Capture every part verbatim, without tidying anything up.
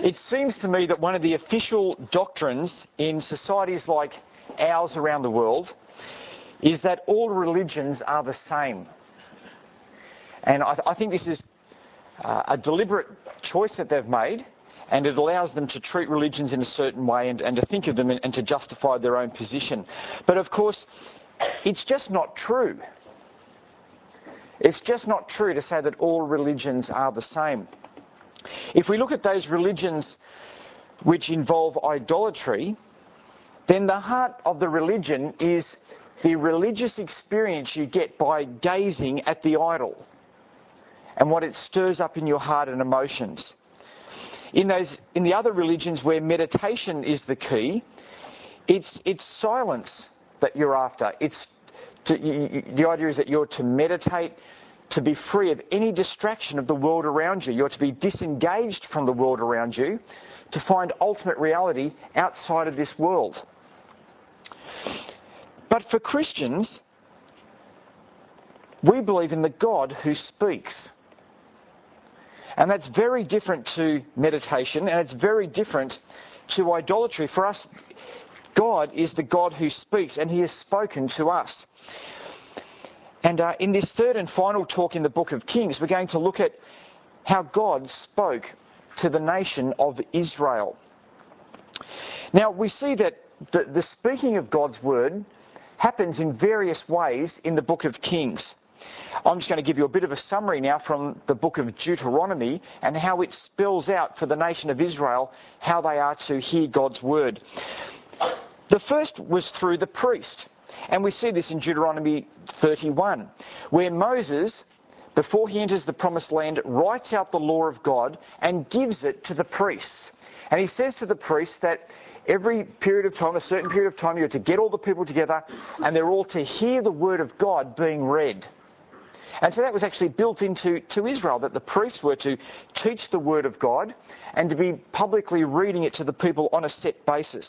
It seems to me that one of the official doctrines in societies like ours around the world is that all religions are the same. And I, I think this is uh, a deliberate choice that they've made, and it allows them to treat religions in a certain way and, and to think of them and, and to justify their own position. But of course, it's just not true. It's just not true to say that all religions are the same. If we look at those religions which involve idolatry, then the heart of the religion is the religious experience you get by gazing at the idol and what it stirs up in your heart and emotions. In those, in the other religions where meditation is the key, it's, it's silence that you're after. It's to, you, the idea is that you're to meditate, to be free of any distraction of the world around you. You're to be disengaged from the world around you to find ultimate reality outside of this world. But for Christians, we believe in the God who speaks. And that's very different to meditation, and it's very different to idolatry. For us, God is the God who speaks, and he has spoken to us. And uh, in this third and final talk in the book of Kings, we're going to look at how God spoke to the nation of Israel. Now, we see that the, the speaking of God's word happens in various ways in the book of Kings. I'm just going to give you a bit of a summary now from the book of Deuteronomy and how it spells out for the nation of Israel how they are to hear God's word. The first was through the priest. And we see this in Deuteronomy thirty-one, where Moses, before he enters the promised land, writes out the law of God and gives it to the priests. And he says to the priests that every period of time, a certain period of time, you're to get all the people together and they're all to hear the word of God being read. And so that was actually built into to Israel, that the priests were to teach the word of God and to be publicly reading it to the people on a set basis.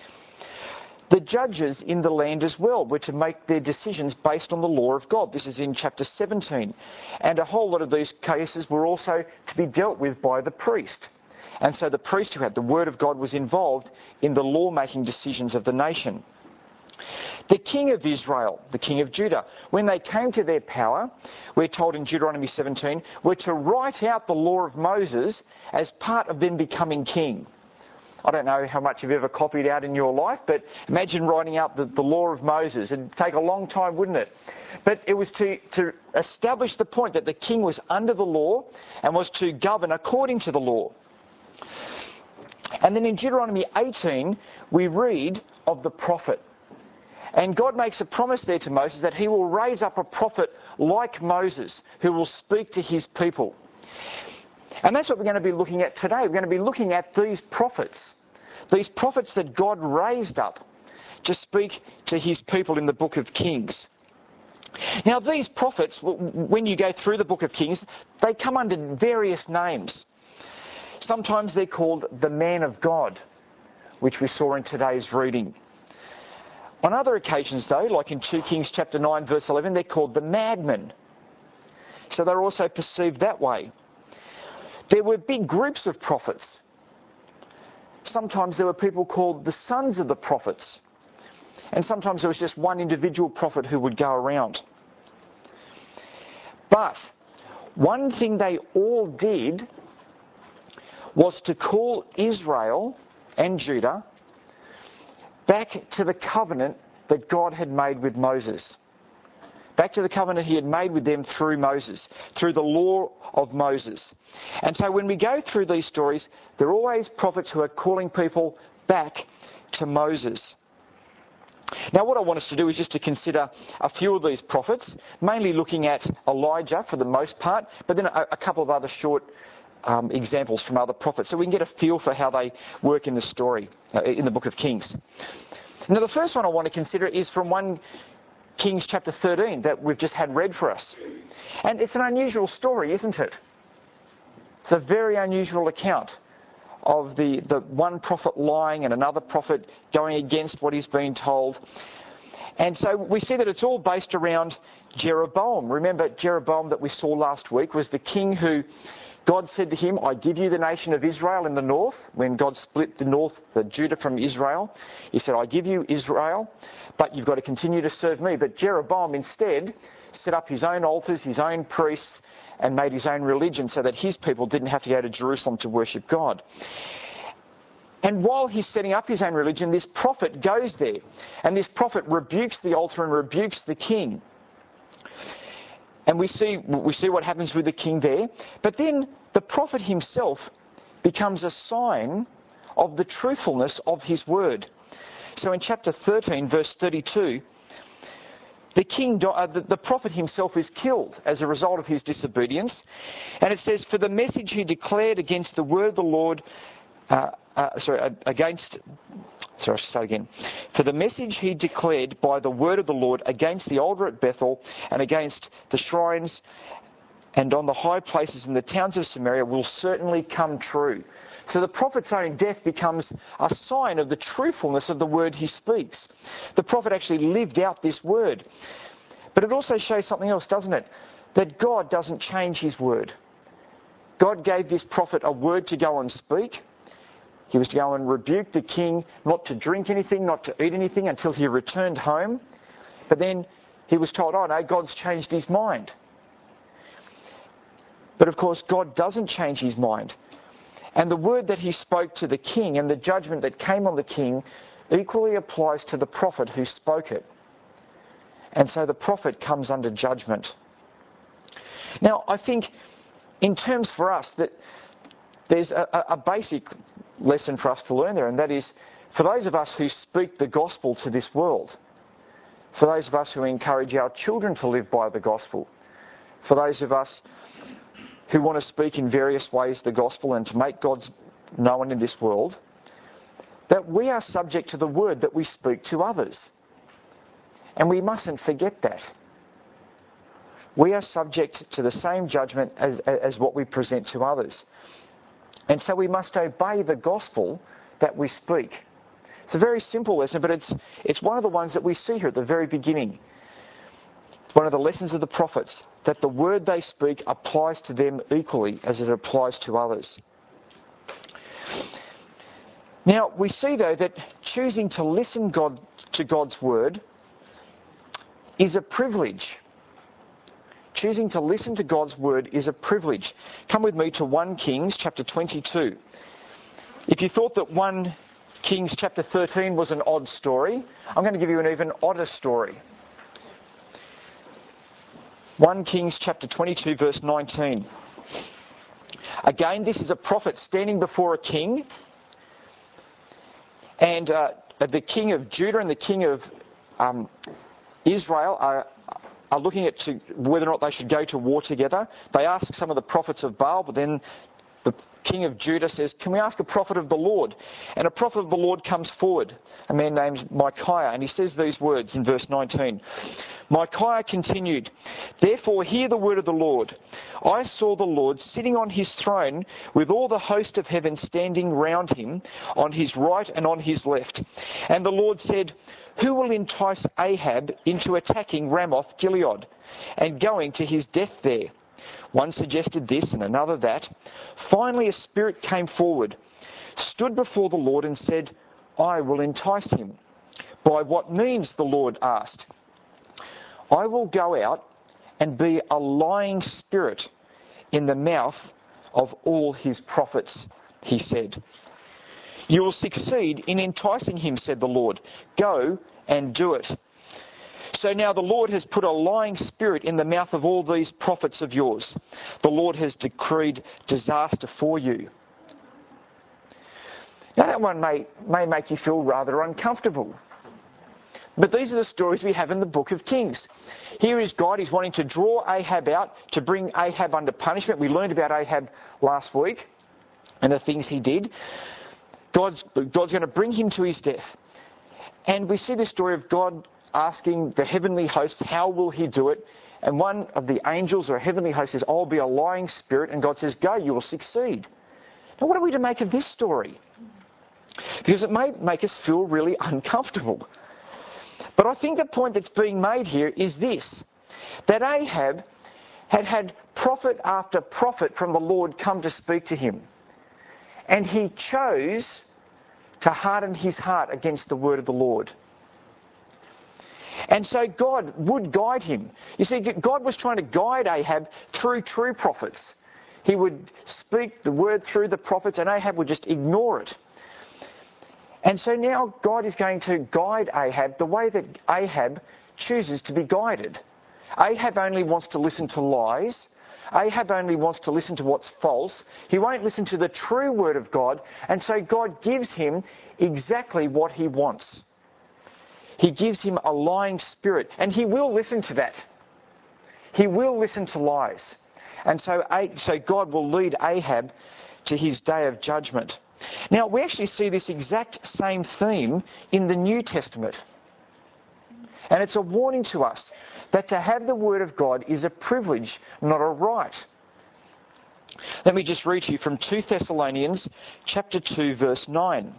The judges in the land as well were to make their decisions based on the law of God. This is in chapter seventeen. And a whole lot of these cases were also to be dealt with by the priest. And so the priest who had the word of God was involved in the law-making decisions of the nation. The king of Israel, the king of Judah, when they came to their power, we're told in Deuteronomy seventeen, were to write out the law of Moses as part of them becoming king. I don't know how much you've ever copied out in your life, but imagine writing out the, the law of Moses. It'd take a long time, wouldn't it? But it was to, to establish the point that the king was under the law and was to govern according to the law. And then in Deuteronomy eighteen, we read of the prophet. And God makes a promise there to Moses that he will raise up a prophet like Moses who will speak to his people. And that's what we're going to be looking at today. We're going to be looking at these prophets. These prophets that God raised up to speak to his people in the book of Kings. Now these prophets, when you go through the book of Kings, they come under various names. Sometimes they're called the man of God, which we saw in today's reading. On other occasions though, like in Second Kings chapter nine verse eleven, they're called the madmen. So they're also perceived that way. There were big groups of prophets. Sometimes there were people called the sons of the prophets. And sometimes there was just one individual prophet who would go around. But one thing they all did was to call Israel and Judah back to the covenant that God had made with Moses. Back to the covenant he had made with them through Moses, through the law of Moses. And so when we go through these stories, there are always prophets who are calling people back to Moses. Now what I want us to do is just to consider a few of these prophets, mainly looking at Elijah for the most part, but then a, a couple of other short um, examples from other prophets, so we can get a feel for how they work in the story, uh, in the book of Kings. Now the first one I want to consider is from First Kings chapter thirteen that we've just had read for us. And it's an unusual story, isn't it? It's a very unusual account of the, the one prophet lying and another prophet going against what he's been told. And so we see that it's all based around Jeroboam. Remember Jeroboam that we saw last week was the king who God said to him, I give you the nation of Israel in the north. When God split the north, the Judah from Israel, he said, I give you Israel, but you've got to continue to serve me. But Jeroboam instead set up his own altars, his own priests, and made his own religion so that his people didn't have to go to Jerusalem to worship God. And while he's setting up his own religion, this prophet goes there. And this prophet rebukes the altar and rebukes the king. And we see, we see what happens with the king there. But then the prophet himself becomes a sign of the truthfulness of his word. So in chapter thirteen, verse thirty-two, the king, uh, the, the prophet himself is killed as a result of his disobedience. And it says, for the message he declared against the word of the Lord, uh, uh, sorry, against, sorry, I'll start again. For the message he declared by the word of the Lord against the altar at Bethel and against the shrines and on the high places in the towns of Samaria will certainly come true. So the prophet's own death becomes a sign of the truthfulness of the word he speaks. The prophet actually lived out this word. But it also shows something else, doesn't it? That God doesn't change his word. God gave this prophet a word to go and speak. He was to go and rebuke the king not to drink anything, not to eat anything until he returned home. But then he was told, oh no, God's changed his mind. But of course, God doesn't change his mind. And the word that he spoke to the king and the judgment that came on the king equally applies to the prophet who spoke it. And so the prophet comes under judgment. Now, I think in terms for us that there's a, a basic lesson for us to learn there, and that is for those of us who speak the gospel to this world, for those of us who encourage our children to live by the gospel, for those of us who want to speak in various ways the gospel and to make God known in this world, that we are subject to the word that we speak to others. And we mustn't forget that. We are subject to the same judgment as, as what we present to others. And so we must obey the gospel that we speak. It's a very simple lesson, but it's, it's one of the ones that we see here at the very beginning. It's one of the lessons of the prophets, that the word they speak applies to them equally as it applies to others. Now, we see, though, that choosing to listen God, to God's word is a privilege. Choosing to listen to God's word is a privilege. Come with me to First Kings chapter twenty-two. If you thought that First Kings chapter thirteen was an odd story, I'm going to give you an even odder story. First Kings chapter twenty-two, verse nineteen. Again, this is a prophet standing before a king, and uh, the king of Judah and the king of um, Israel are, are looking at to, whether or not they should go to war together. They ask some of the prophets of Baal, but then the king of Judah says, can we ask a prophet of the Lord? And a prophet of the Lord comes forward, a man named Micaiah, and he says these words in verse nineteen. Micaiah continued, therefore hear the word of the Lord. I saw the Lord sitting on his throne with all the host of heaven standing round him on his right and on his left. And the Lord said, who will entice Ahab into attacking Ramoth Gilead and going to his death there? One suggested this and another that. Finally a spirit came forward, stood before the Lord and said, I will entice him. By what means? The Lord asked. I will go out and be a lying spirit in the mouth of all his prophets, he said. You will succeed in enticing him, said the Lord. Go and do it. So now the Lord has put a lying spirit in the mouth of all these prophets of yours. The Lord has decreed disaster for you. Now that one may, may make you feel rather uncomfortable. But these are the stories we have in the book of Kings. Here is God, he's wanting to draw Ahab out, to bring Ahab under punishment. We learned about Ahab last week and the things he did. God's, God's going to bring him to his death. And we see the story of God asking the heavenly host, how will he do it? And one of the angels or heavenly host says, I'll be a lying spirit. And God says, go, you will succeed. Now what are we to make of this story? Because it may make us feel really uncomfortable. But I think the point that's being made here is this, that Ahab had had prophet after prophet from the Lord come to speak to him. And he chose to harden his heart against the word of the Lord. And so God would guide him. You see, God was trying to guide Ahab through true prophets. He would speak the word through the prophets and Ahab would just ignore it. And so now God is going to guide Ahab the way that Ahab chooses to be guided. Ahab only wants to listen to lies. Ahab only wants to listen to what's false. He won't listen to the true word of God. And so God gives him exactly what he wants. He gives him a lying spirit. And he will listen to that. He will listen to lies. And so, so God will lead Ahab to his day of judgment. Now, we actually see this exact same theme in the New Testament. And it's a warning to us that to have the Word of God is a privilege, not a right. Let me just read to you from Second Thessalonians chapter two, verse nine.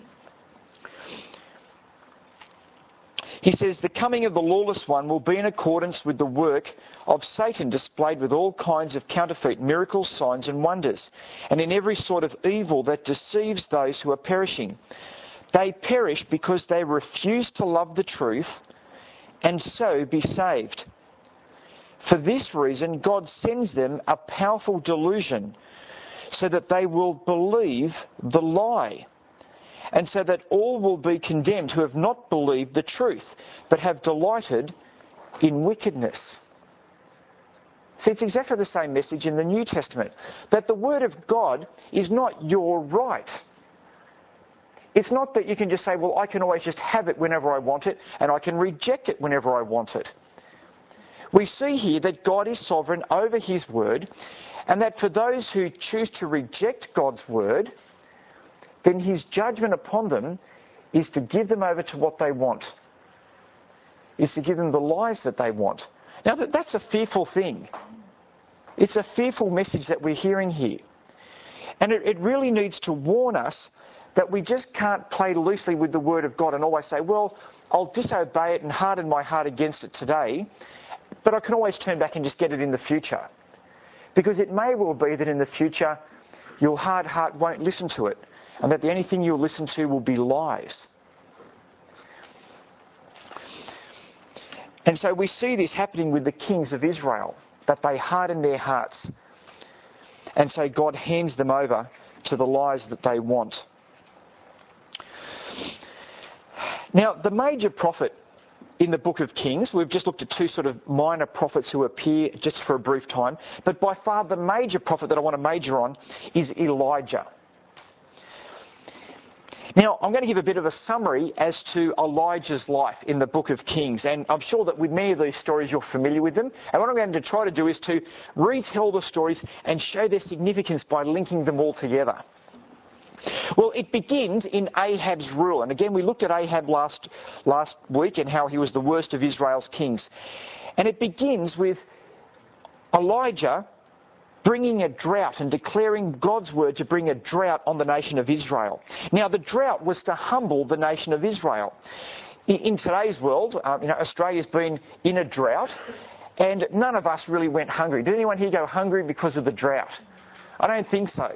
He says, "The coming of the lawless one will be in accordance with the work of Satan displayed with all kinds of counterfeit miracles, signs and wonders, and in every sort of evil that deceives those who are perishing. They perish because they refuse to love the truth and so be saved. For this reason, God sends them a powerful delusion so that they will believe the lie, and so that all will be condemned who have not believed the truth, but have delighted in wickedness." See, it's exactly the same message in the New Testament, that the Word of God is not your right. It's not that you can just say, well, I can always just have it whenever I want it, and I can reject it whenever I want it. We see here that God is sovereign over his Word, and that for those who choose to reject God's Word, then his judgment upon them is to give them over to what they want, is to give them the lies that they want. Now, that's a fearful thing. It's a fearful message that we're hearing here. And it, it really needs to warn us that we just can't play loosely with the Word of God and always say, well, I'll disobey it and harden my heart against it today, but I can always turn back and just get it in the future. Because it may well be that in the future your hard heart won't listen to it, and that the only thing you'll listen to will be lies. And so we see this happening with the kings of Israel, that they harden their hearts. And so God hands them over to the lies that they want. Now, the major prophet in the book of Kings, we've just looked at two sort of minor prophets who appear just for a brief time, but by far the major prophet that I want to major on is Elijah. Now, I'm going to give a bit of a summary as to Elijah's life in the book of Kings, and I'm sure that with many of these stories you're familiar with them, and what I'm going to try to do is to retell the stories and show their significance by linking them all together. Well, it begins in Ahab's rule, and again we looked at Ahab last, last week and how he was the worst of Israel's kings. And it begins with Elijah bringing a drought and declaring God's word to bring a drought on the nation of Israel. Now, the drought was to humble the nation of Israel. In, in today's world, um, you know, Australia's been in a drought, and none of us really went hungry. Did anyone here go hungry because of the drought? I don't think so.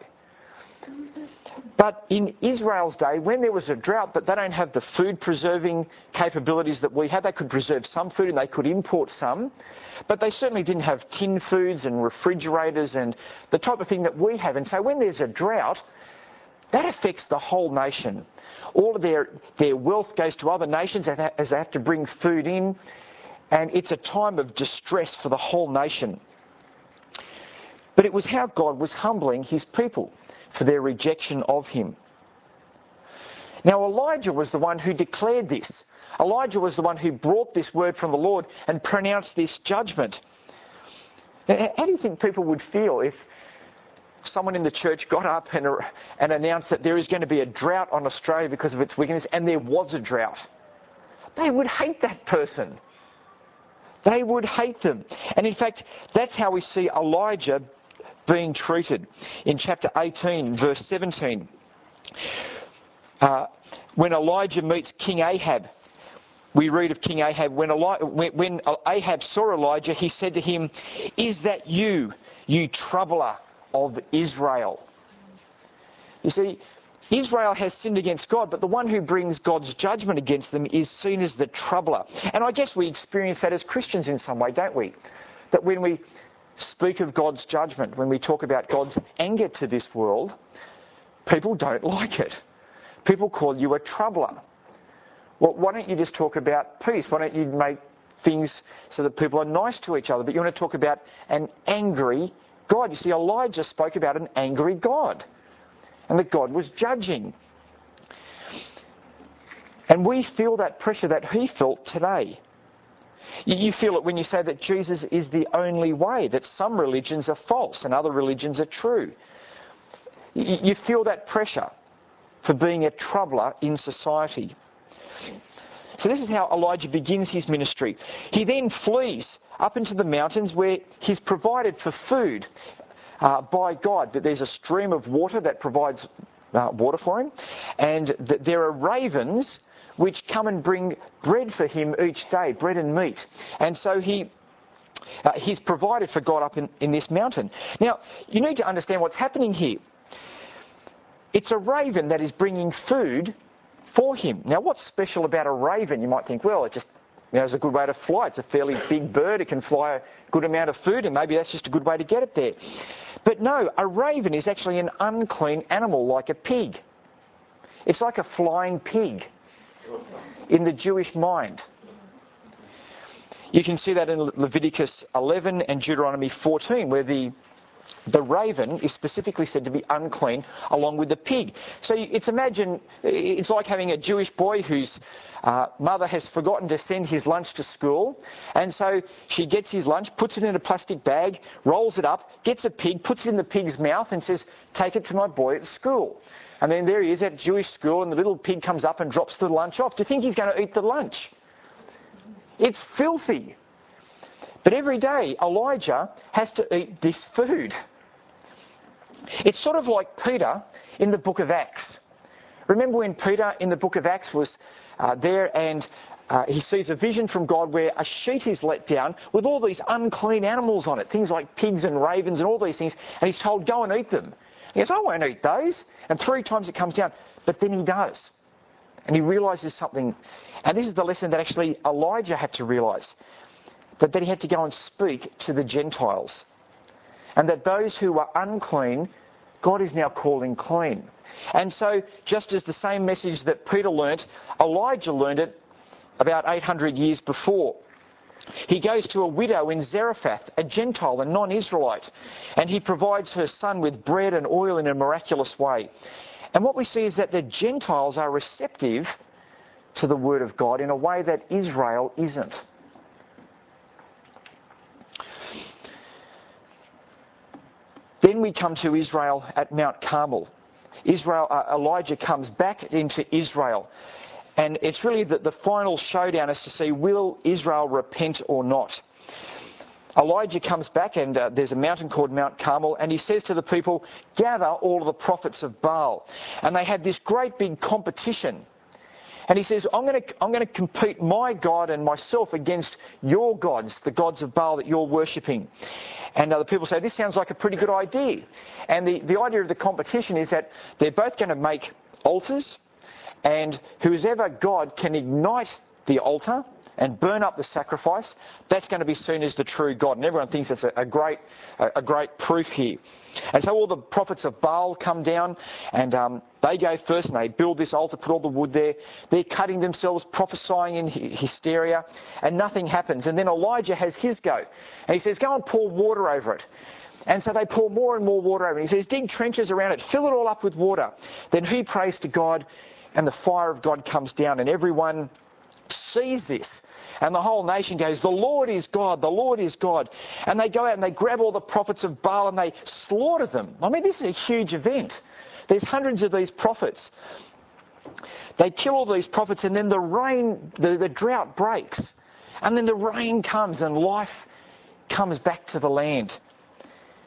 But in Israel's day, when there was a drought, but they don't have the food preserving capabilities that we have. They could preserve some food and they could import some, but they certainly didn't have tin foods and refrigerators and the type of thing that we have. And so when there's a drought, that affects the whole nation. All of their, their wealth goes to other nations as they have to bring food in, and it's a time of distress for the whole nation. But it was how God was humbling his people for their rejection of him. Now, Elijah was the one who declared this. Elijah was the one who brought this word from the Lord and pronounced this judgment. Now, how do you think people would feel if someone in the church got up and, and announced that there is going to be a drought on Australia because of its wickedness, and there was a drought? They would hate that person. They would hate them. And in fact, that's how we see Elijah being treated. In chapter eighteen, verse seventeen, uh, when Elijah meets King Ahab, we read of King Ahab, when, Eli- when Ahab saw Elijah, he said to him, "Is that you, you troubler of Israel. You see, Israel has sinned against God, but the one who brings God's judgment against them is seen as the troubler. And I guess we experience that as Christians in some way, don't we? That when we speak of God's judgment, when we talk about God's anger to this world, people don't like it. People call you a troubler. Well, why don't you just talk about peace? Why don't you make things so that people are nice to each other? But you want to talk about an angry God. You see, Elijah spoke about an angry God, and that God was judging. And we feel that pressure that he felt today. You feel it when you say that Jesus is the only way, that some religions are false and other religions are true. You feel that pressure for being a troubler in society. So this is how Elijah begins his ministry. He then flees up into the mountains where he's provided for food uh, by God. That there's a stream of water that provides uh, water for him, and that there are ravens which come and bring bread for him each day, bread and meat. And so he uh, he's provided for God up in, in this mountain. Now, you need to understand what's happening here. It's a raven that is bringing food for him. Now, what's special about a raven? You might think, well, it just you know, it's a good way to fly. It's a fairly big bird. It can fly a good amount of food, and maybe that's just a good way to get it there. But no, a raven is actually an unclean animal like a pig. It's like a flying pig in the Jewish mind. You can see that in Leviticus eleven and Deuteronomy fourteen, where the the raven is specifically said to be unclean along with the pig. So it's imagine, it's like having a Jewish boy whose uh, mother has forgotten to send his lunch to school, and so she gets his lunch, puts it in a plastic bag, rolls it up, gets a pig, puts it in the pig's mouth and says, take it to my boy at school. And then there he is at Jewish school, and the little pig comes up and drops the lunch off. Do you think he's going to eat the lunch? It's filthy. But every day, Elijah has to eat this food. It's sort of like Peter in the book of Acts. Remember when Peter in the book of Acts was uh, there and uh, he sees a vision from God where a sheet is let down with all these unclean animals on it, things like pigs and ravens and all these things, and he's told, go and eat them. He goes, I won't eat those. And three times it comes down. But then he does. And he realises something. And this is the lesson that actually Elijah had to realise. That, that he had to go and speak to the Gentiles. And that those who were unclean, God is now calling clean. And so, just as the same message that Peter learnt, Elijah learned it about eight hundred years before. He goes to a widow in Zarephath, a Gentile, a non-Israelite, and he provides her son with bread and oil in a miraculous way. And what we see is that the Gentiles are receptive to the word of God in a way that Israel isn't. Then we come to Israel at Mount Carmel. Israel, uh, Elijah comes back into Israel. And it's really the, the final showdown is to see, will Israel repent or not? Elijah comes back, and uh, there's a mountain called Mount Carmel, and he says to the people, gather all of the prophets of Baal. And they had this great big competition. And he says, I'm going to I'm going to compete my God and myself against your gods, the gods of Baal that you're worshipping. And other people say, this sounds like a pretty good idea. And the, the idea of the competition is that they're both going to make altars, and whoever God can ignite the altar and burn up the sacrifice, that's going to be seen as the true God. And everyone thinks it's a, a great a, a great proof here. And so all the prophets of Baal come down, and um, they go first, and they build this altar, put all the wood there. They're cutting themselves, prophesying in hysteria, and nothing happens. And then Elijah has his go. And he says, go and pour water over it. And so they pour more and more water over it. He says, dig trenches around it, fill it all up with water. Then he prays to God, and the fire of God comes down, and everyone sees this. And the whole nation goes, the Lord is God, the Lord is God. And they go out and they grab all the prophets of Baal and they slaughter them. I mean, this is a huge event. There's hundreds of these prophets. They kill all these prophets, and then the rain, the, the drought breaks. And then the rain comes and life comes back to the land.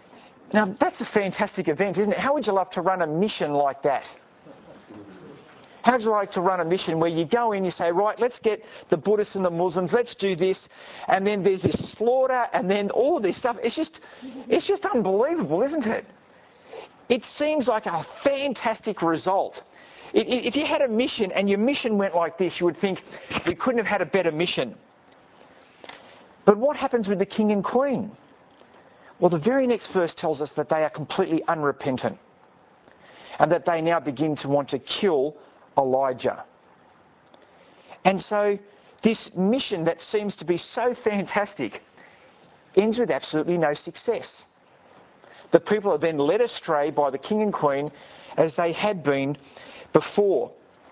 Now, that's a fantastic event, isn't it? How would you love to run a mission like that? How does it like to run a mission where you go in, you say, right, let's get the Buddhists and the Muslims, let's do this, and then there's this slaughter, and then all this stuff. It's just, it's just unbelievable, isn't it? It seems like a fantastic result. If you had a mission and your mission went like this, you would think we couldn't have had a better mission. But what happens with the king and queen? Well, the very next verse tells us that they are completely unrepentant and that they now begin to want to kill Elijah. And so this mission that seems to be so fantastic ends with absolutely no success. The people have been led astray by the king and queen as they had been before.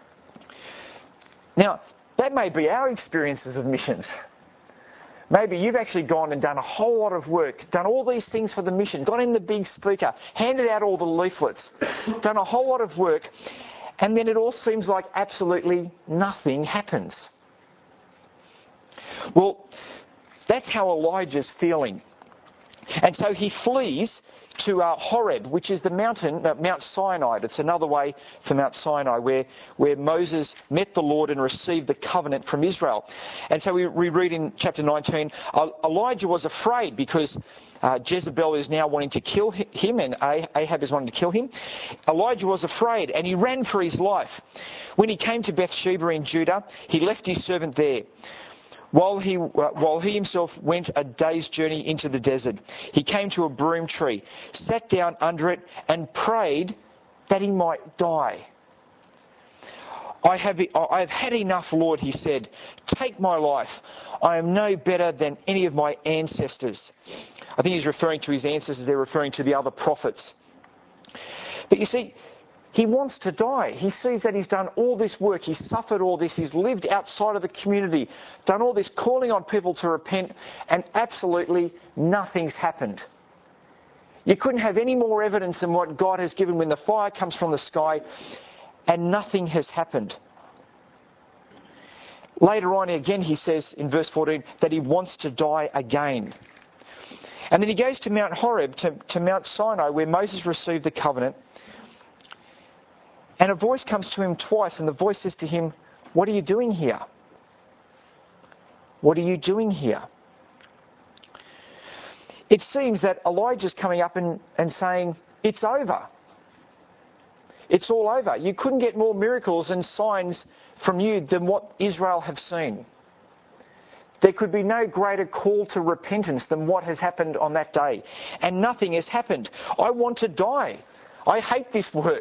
Now, that may be our experiences of missions. Maybe you've actually gone and done a whole lot of work, done all these things for the mission, got in the big speaker, handed out all the leaflets, done a whole lot of work, and then it all seems like absolutely nothing happens. Well, that's how Elijah's feeling. And so he flees to uh, Horeb, which is the mountain, uh, Mount Sinai. It's another way for Mount Sinai, where, where Moses met the Lord and received the covenant from Israel. And so we, we read in chapter nineteen, uh, Elijah was afraid because uh, Jezebel is now wanting to kill him and Ahab is wanting to kill him. Elijah was afraid and he ran for his life. When he came to Bathsheba in Judah, he left his servant there. While he, uh, while he himself went a day's journey into the desert, he came to a broom tree, sat down under it and prayed that he might die. I have, I have had enough, Lord, he said. Take my life. I am no better than any of my ancestors. I think he's referring to his ancestors. They're referring to the other prophets. But you see, he wants to die. He sees that he's done all this work. He's suffered all this. He's lived outside of the community, done all this calling on people to repent, and absolutely nothing's happened. You couldn't have any more evidence than what God has given when the fire comes from the sky, and nothing has happened. Later on, again, he says in verse fourteen that he wants to die again. And then he goes to Mount Horeb, to, to Mount Sinai, where Moses received the covenant. And a voice comes to him twice, and the voice says to him, what are you doing here? What are you doing here? It seems that Elijah's coming up and, and saying, it's over. It's all over. You couldn't get more miracles and signs from you than what Israel have seen. There could be no greater call to repentance than what has happened on that day. And nothing has happened. I want to die. I hate this work.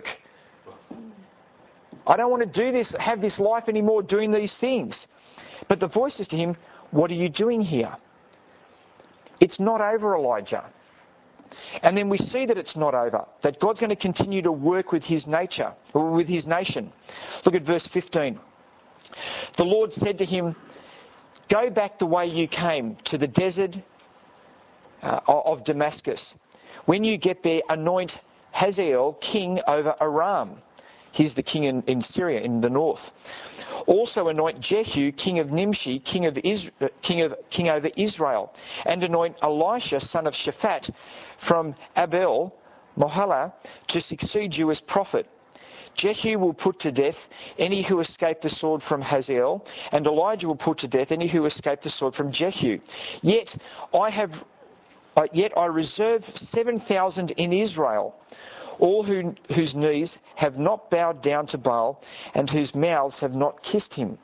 I don't want to do this, have this life anymore doing these things. But the voice says to him, what are you doing here? It's not over, Elijah. And then we see that it's not over, that God's going to continue to work with his nature, or with his nation. Look at verse fifteen. The Lord said to him, go back the way you came to the desert uh, of Damascus. When you get there, anoint Hazael king over Aram. He's the king in, in Syria, in the north. Also anoint Jehu, king of Nimshi, king of, Is, uh, king of king over Israel, and anoint Elisha, son of Shaphat, from Abel Mohalah, to succeed you as prophet. Jehu will put to death any who escape the sword from Hazael, and Elijah will put to death any who escape the sword from Jehu. Yet I have, uh, yet I reserve seven thousand in Israel, all who, whose knees have not bowed down to Baal, and whose mouths have not kissed him.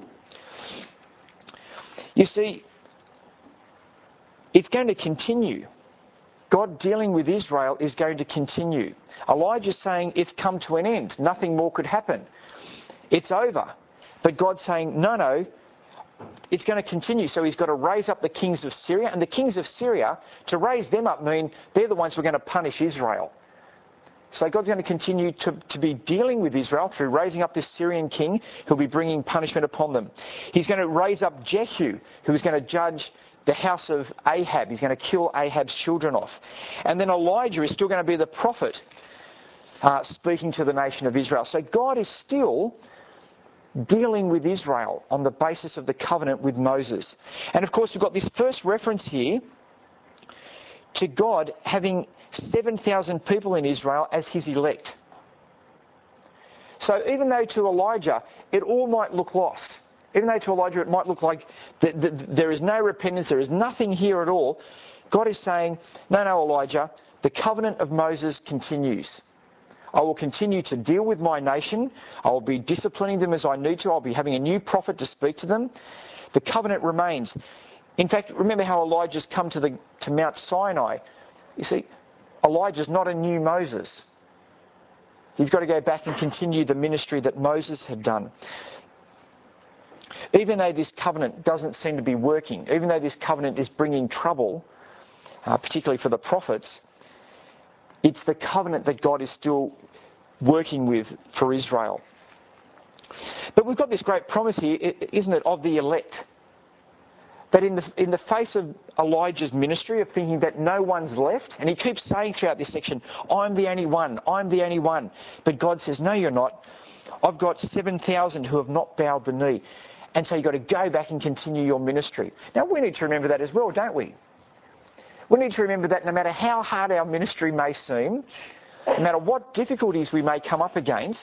You see, it's going to continue. God dealing with Israel is going to continue. Elijah's saying it's come to an end. Nothing more could happen. It's over. But God's saying, no, no, it's going to continue. So he's got to raise up the kings of Syria. And the kings of Syria, to raise them up mean they're the ones who are going to punish Israel. So God's going to continue to, to be dealing with Israel through raising up this Syrian king who'll be bringing punishment upon them. He's going to raise up Jehu, who is going to judge the house of Ahab. He's going to kill Ahab's children off. And then Elijah is still going to be the prophet uh, speaking to the nation of Israel. So God is still dealing with Israel on the basis of the covenant with Moses. And of course, we've got this first reference here to God having seven thousand people in Israel as his elect. So even though to Elijah it all might look lost, even though to Elijah it might look like th- th- there is no repentance, there is nothing here at all, God is saying, no, no, Elijah, the covenant of Moses continues. I will continue to deal with my nation. I will be disciplining them as I need to. I'll be having a new prophet to speak to them. The covenant remains. In fact, remember how Elijah's come to, the, to Mount Sinai. You see, Elijah's not a new Moses. He's got to go back and continue the ministry that Moses had done. Even though this covenant doesn't seem to be working, even though this covenant is bringing trouble, uh, particularly for the prophets, it's the covenant that God is still working with for Israel. But we've got this great promise here, isn't it, of the elect. That in the, in the face of Elijah's ministry of thinking that no one's left, and he keeps saying throughout this section, I'm the only one, I'm the only one. But God says, no, you're not. I've got seven thousand who have not bowed the knee. And so you've got to go back and continue your ministry. Now we need to remember that as well, don't we? We need to remember that no matter how hard our ministry may seem, no matter what difficulties we may come up against,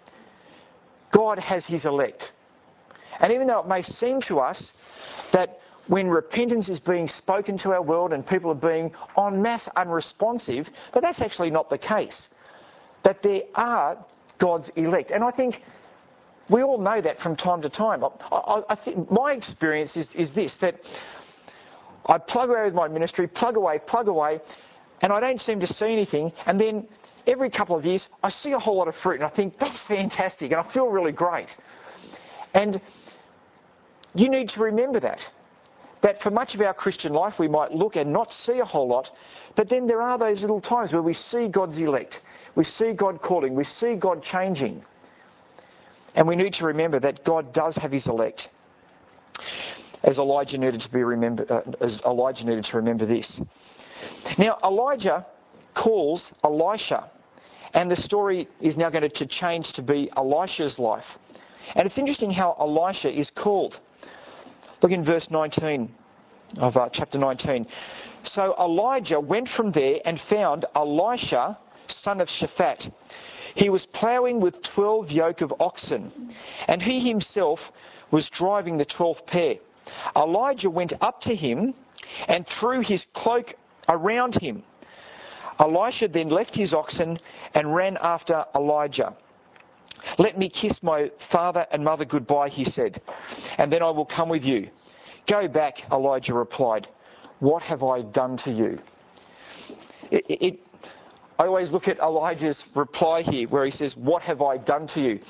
God has his elect. And even though it may seem to us that when repentance is being spoken to our world and people are being en masse unresponsive, that that's actually not the case. That there are God's elect. And I think we all know that from time to time. I, I, I think my experience is, is this, that I plug away with my ministry, plug away, plug away, and I don't seem to see anything. And then every couple of years, I see a whole lot of fruit, and I think, that's fantastic, and I feel really great. And you need to remember that. That for much of our Christian life, we might look and not see a whole lot, but then there are those little times where we see God's elect. We see God calling. We see God changing. And we need to remember that God does have his elect. As Elijah needed to be remembered, uh, as Elijah needed to remember this. Now, Elijah calls Elisha, and the story is now going to change to be Elisha's life. And it's interesting how Elisha is called. Look in verse nineteen of uh, chapter nineteen. So Elijah went from there and found Elisha, son of Shaphat. He was ploughing with twelve yoke of oxen, and he himself was driving the twelfth pair. Elijah went up to him and threw his cloak around him. Elisha then left his oxen and ran after Elijah. Let me kiss my father and mother goodbye, he said, and then I will come with you. Go back, Elijah replied. What have I done to you? It, it, I always look at Elijah's reply here where he says, what have I done to you?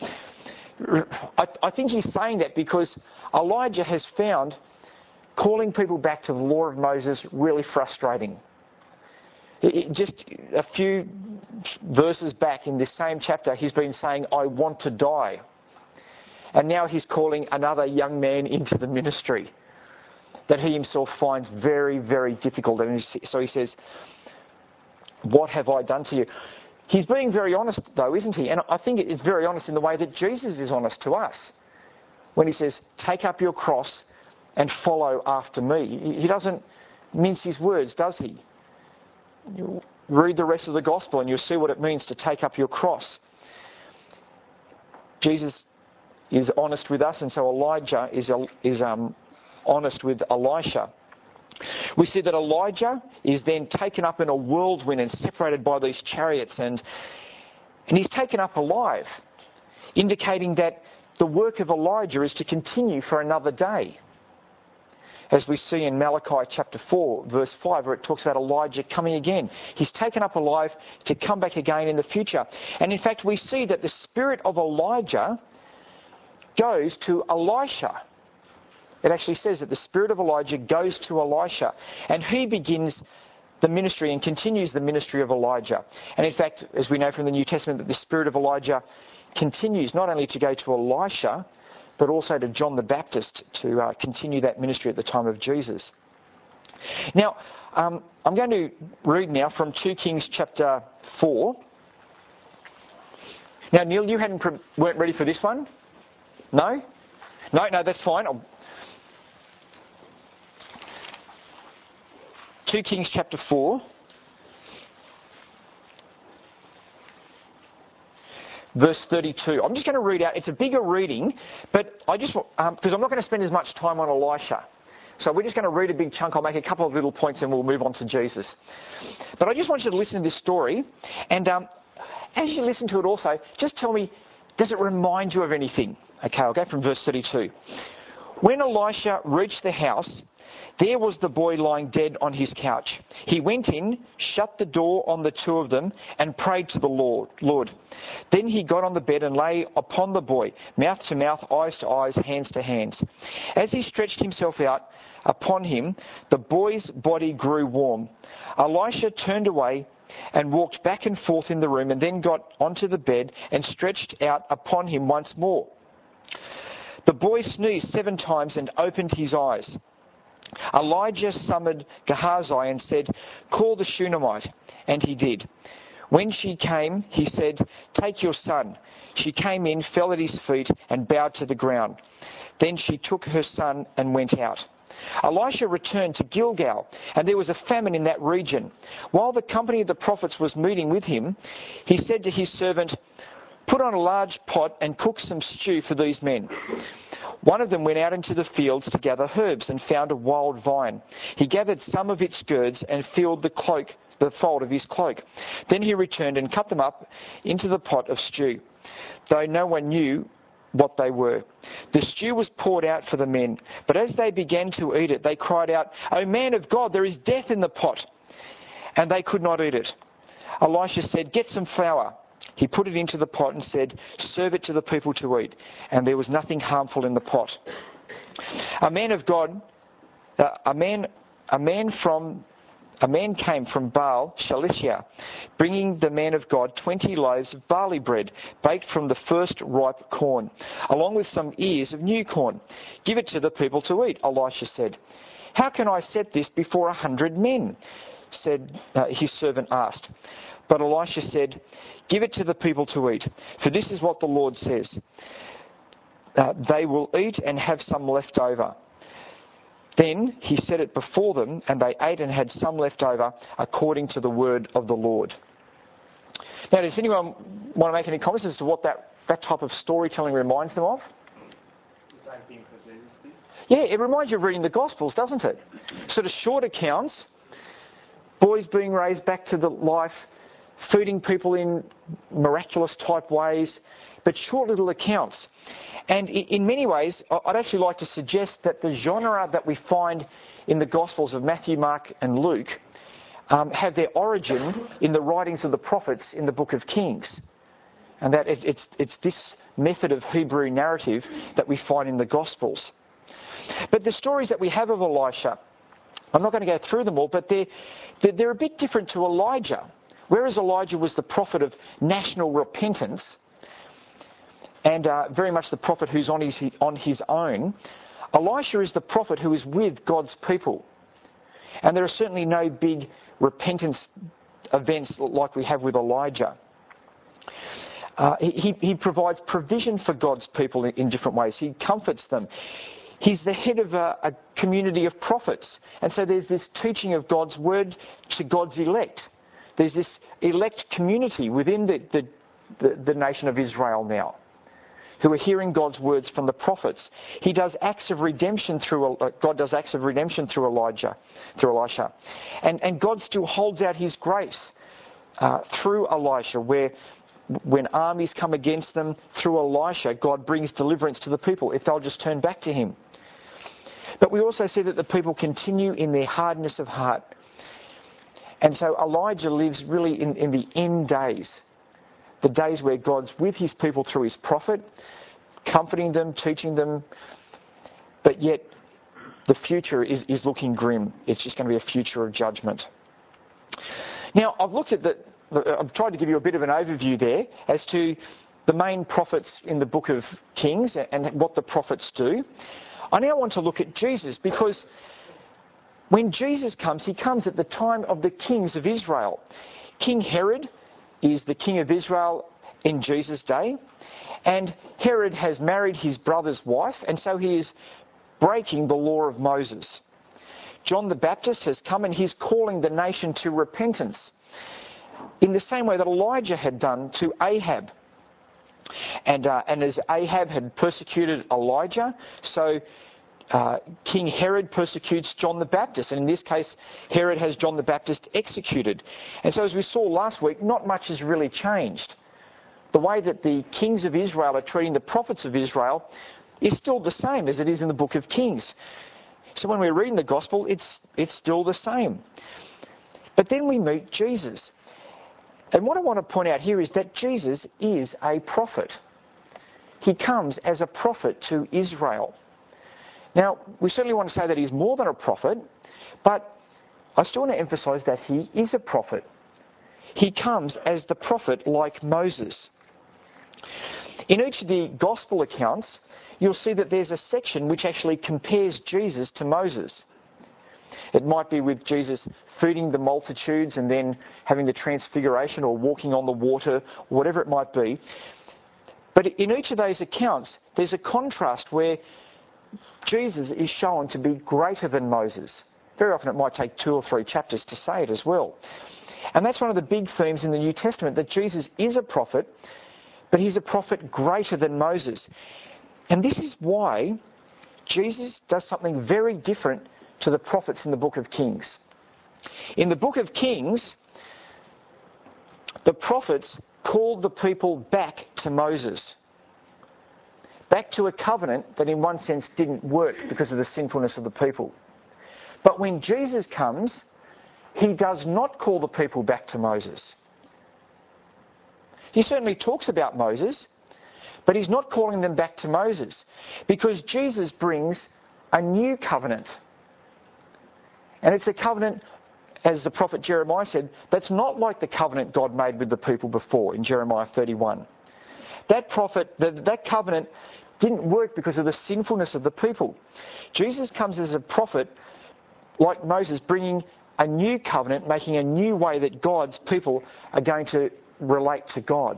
I, I think he's saying that because Elijah has found calling people back to the law of Moses really frustrating. It, just a few verses back in this same chapter, he's been saying, I want to die. And now he's calling another young man into the ministry that he himself finds very, very difficult. And so he says, what have I done to you? He's being very honest though, isn't he? And I think it's very honest in the way that Jesus is honest to us. When he says, take up your cross and follow after me. He doesn't mince his words, does he? You read the rest of the gospel and you'll see what it means to take up your cross. Jesus is honest with us, and so Elijah is, is um, honest with Elisha. We see that Elijah is then taken up in a whirlwind and separated by these chariots, and, and he's taken up alive, indicating that the work of Elijah is to continue for another day. As we see in Malachi chapter four, verse five, where it talks about Elijah coming again. He's taken up alive to come back again in the future. And in fact, we see that the spirit of Elijah goes to Elisha. It actually says that the spirit of Elijah goes to Elisha, and he begins the ministry and continues the ministry of Elijah. And in fact, as we know from the New Testament, that the spirit of Elijah continues not only to go to Elisha, but also to John the Baptist to uh, continue that ministry at the time of Jesus. Now, um, I'm going to read now from Second Kings chapter four. Now, Neil, you hadn't pre- weren't ready for this one? No? No, no, that's fine. I'll... Second Kings chapter four. verse thirty-two. I'm just going to read out. It's a bigger reading, but I just, um, because I'm not going to spend as much time on Elisha. So we're just going to read a big chunk. I'll make a couple of little points and we'll move on to Jesus. But I just want you to listen to this story. And um, as you listen to it also, just tell me, does it remind you of anything? Okay, I'll go from verse thirty-two. When Elisha reached the house, there was the boy lying dead on his couch. He went in, shut the door on the two of them, and prayed to the Lord. Lord. Then he got on the bed and lay upon the boy, mouth to mouth, eyes to eyes, hands to hands. As he stretched himself out upon him, the boy's body grew warm. Elisha turned away and walked back and forth in the room, and then got onto the bed and stretched out upon him once more. The boy sneezed seven times and opened his eyes. Elijah summoned Gehazi and said, "Call the Shunammite." And he did. When she came, he said, "Take your son." She came in, fell at his feet, and bowed to the ground. Then she took her son and went out. Elisha returned to Gilgal, and there was a famine in that region. While the company of the prophets was meeting with him, he said to his servant, "Put on a large pot and cook some stew for these men." One of them went out into the fields to gather herbs and found a wild vine. He gathered some of its gourds and filled the cloak, the fold of his cloak. Then he returned and cut them up into the pot of stew, though no one knew what they were. The stew was poured out for the men, but as they began to eat it, they cried out, "O man of God, there is death in the pot." And they could not eat it. Elisha said, "Get some flour." He put it into the pot and said, "Serve it to the people to eat." And there was nothing harmful in the pot. A man of God, uh, a man, a man from, a man came from Baal Shalisha, bringing the man of God twenty loaves of barley bread, baked from the first ripe corn, along with some ears of new corn. "Give it to the people to eat," Elisha said. "How can I set this before a hundred men?" said uh, his servant asked. But Elisha said, "Give it to the people to eat, for this is what the Lord says. Uh, they will eat and have some left over." Then he set it before them, and they ate and had some left over, according to the word of the Lord. Now, does anyone want to make any comments as to what that, that type of storytelling reminds them of? The same thing for Jesus did. Yeah, it reminds you of reading the Gospels, doesn't it? Sort of short accounts, boys being raised back to the life, feeding people in miraculous type ways, but short little accounts. And in many ways, I'd actually like to suggest that the genre that we find in the Gospels of Matthew, Mark and Luke um, have their origin in the writings of the prophets in the book of Kings. And that it, it's, it's this method of Hebrew narrative that we find in the Gospels. But the stories that we have of Elisha, I'm not going to go through them all, but they're, they're, they're a bit different to Elijah. Whereas Elijah was the prophet of national repentance, and uh, very much the prophet who's on his, on his own, Elisha is the prophet who is with God's people. And there are certainly no big repentance events like we have with Elijah. Uh, he, he provides provision for God's people in, in different ways. He comforts them. He's the head of a, a community of prophets. And so there's this teaching of God's word to God's elect. There's this elect community within the, the, the, the nation of Israel now who are hearing God's words from the prophets. He does acts of redemption through, uh, God does acts of redemption through Elijah, through Elisha. And, and God still holds out his grace uh, through Elisha, where when armies come against them, through Elisha, God brings deliverance to the people if they'll just turn back to him. But we also see that the people continue in their hardness of heart. And so Elijah lives really in, in the end days, the days where God's with his people through his prophet, comforting them, teaching them, but yet the future is, is looking grim. It's just going to be a future of judgment. Now, I've looked at the, I've tried to give you a bit of an overview there as to the main prophets in the book of Kings and what the prophets do. I now want to look at Jesus, because when Jesus comes, he comes at the time of the kings of Israel. King Herod is the king of Israel in Jesus' day, and Herod has married his brother's wife, and so he is breaking the law of Moses. John the Baptist has come and he's calling the nation to repentance in the same way that Elijah had done to Ahab. And, uh, and as Ahab had persecuted Elijah, so uh, King Herod persecutes John the Baptist. And in this case, Herod has John the Baptist executed. And so as we saw last week, not much has really changed. The way that the kings of Israel are treating the prophets of Israel is still the same as it is in the book of Kings. So when we're reading the gospel, it's, it's still the same. But then we meet Jesus. And what I want to point out here is that Jesus is a prophet. He comes as a prophet to Israel. Now, we certainly want to say that he's more than a prophet, but I still want to emphasize that he is a prophet. He comes as the prophet like Moses. In each of the gospel accounts, you'll see that there's a section which actually compares Jesus to Moses. It might be with Jesus feeding the multitudes and then having the transfiguration or walking on the water, or whatever it might be. But in each of those accounts, there's a contrast where Jesus is shown to be greater than Moses. Very often it might take two or three chapters to say it as well. And that's one of the big themes in the New Testament, that Jesus is a prophet, but he's a prophet greater than Moses. And this is why Jesus does something very different to the prophets in the book of Kings. In the book of Kings, the prophets called the people back to Moses, back to a covenant that in one sense didn't work because of the sinfulness of the people. But when Jesus comes, he does not call the people back to Moses. He certainly talks about Moses, but he's not calling them back to Moses, because Jesus brings a new covenant. And it's a covenant, as the prophet Jeremiah said, that's not like the covenant God made with the people before in Jeremiah thirty-one. That prophet, that, that covenant didn't work because of the sinfulness of the people. Jesus comes as a prophet like Moses, bringing a new covenant, making a new way that God's people are going to relate to God.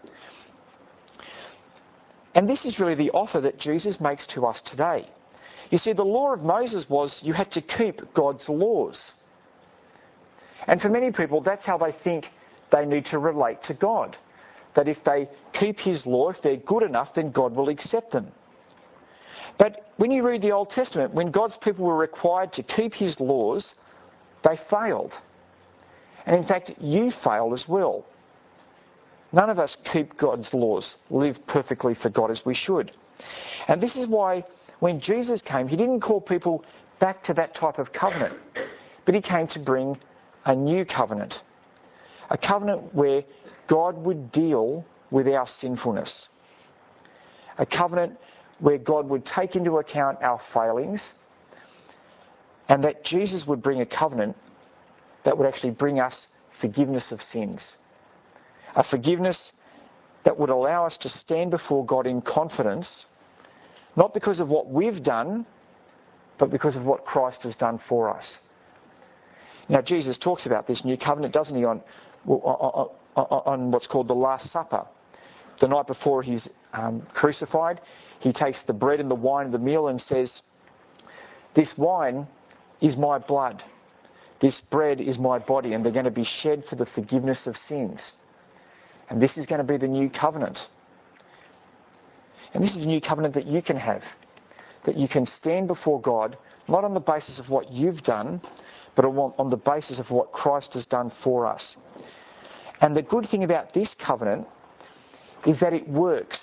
And this is really the offer that Jesus makes to us today. You see, the law of Moses was you had to keep God's laws. And for many people, that's how they think they need to relate to God. That if they keep his law, if they're good enough, then God will accept them. But when you read the Old Testament, when God's people were required to keep his laws, they failed. And in fact, you fail as well. None of us keep God's laws, live perfectly for God as we should. And this is why when Jesus came, he didn't call people back to that type of covenant, but he came to bring a new covenant. A covenant where God would deal with our sinfulness. A covenant where God would take into account our failings, and that Jesus would bring a covenant that would actually bring us forgiveness of sins. A forgiveness that would allow us to stand before God in confidence, not because of what we've done, but because of what Christ has done for us. Now, Jesus talks about this new covenant, doesn't he, on, on, on what's called the Last Supper. The night before he's um, crucified, he takes the bread and the wine of the meal and says, "This wine is my blood. This bread is my body, and they're going to be shed for the forgiveness of sins." And this is going to be the new covenant. And this is a new covenant that you can have. That you can stand before God, not on the basis of what you've done, but on the basis of what Christ has done for us. And the good thing about this covenant is that it works.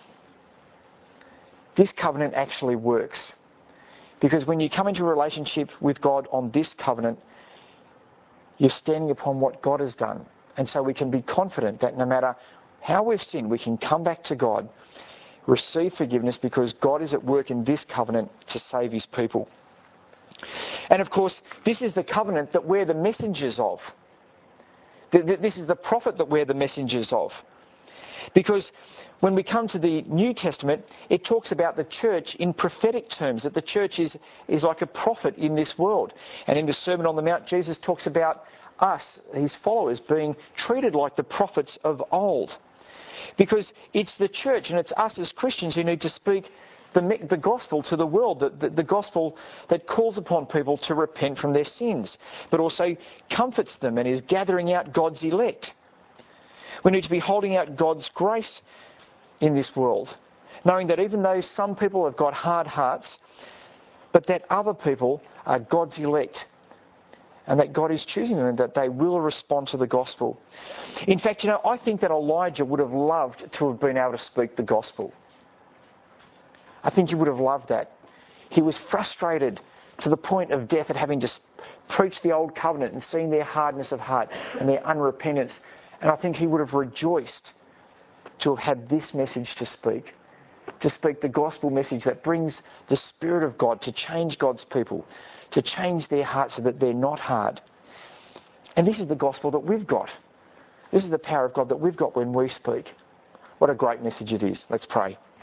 This covenant actually works. Because when you come into a relationship with God on this covenant, you're standing upon what God has done. And so we can be confident that no matter how we've sinned, we can come back to God, receive forgiveness, because God is at work in this covenant to save his people. And of course, this is the covenant that we're the messengers of. This is the prophet that we're the messengers of. Because when we come to the New Testament, it talks about the church in prophetic terms, that the church is, is like a prophet in this world. And in the Sermon on the Mount, Jesus talks about us, his followers, being treated like the prophets of old. Because it's the church and it's us as Christians who need to speak the, the gospel to the world, the, the, the gospel that calls upon people to repent from their sins, but also comforts them and is gathering out God's elect. We need to be holding out God's grace in this world, knowing that even though some people have got hard hearts, but that other people are God's elect, and that God is choosing them and that they will respond to the gospel. In fact, you know, I think that Elijah would have loved to have been able to speak the gospel. I think he would have loved that. He was frustrated to the point of death at having to preach the old covenant and seeing their hardness of heart and their unrepentance. And I think he would have rejoiced to have had this message to speak, to speak the gospel message that brings the Spirit of God to change God's people, to change their hearts so that they're not hard. And this is the gospel that we've got. This is the power of God that we've got when we speak. What a great message it is. Let's pray.